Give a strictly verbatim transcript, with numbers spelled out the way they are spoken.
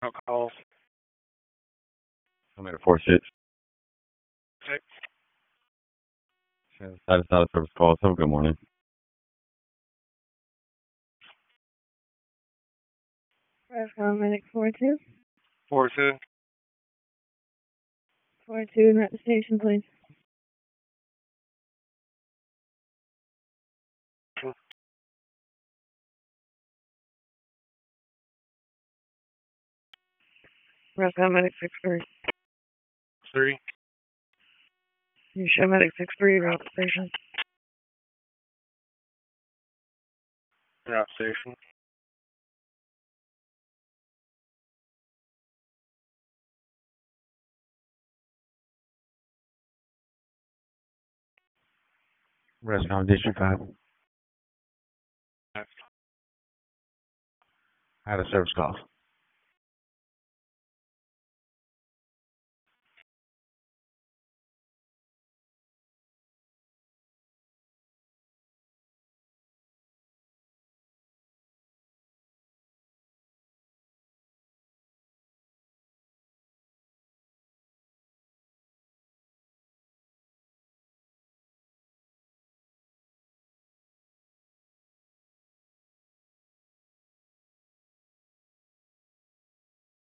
No calls. I'm at a four six. Six. That is not a service call. So good morning. Paramedic four two. Four two. four two, and at the station, please. Rescue Medic six three. Three. You show Medic six three, you're out the station. Route station. Rescom District five. Five. I had a service call.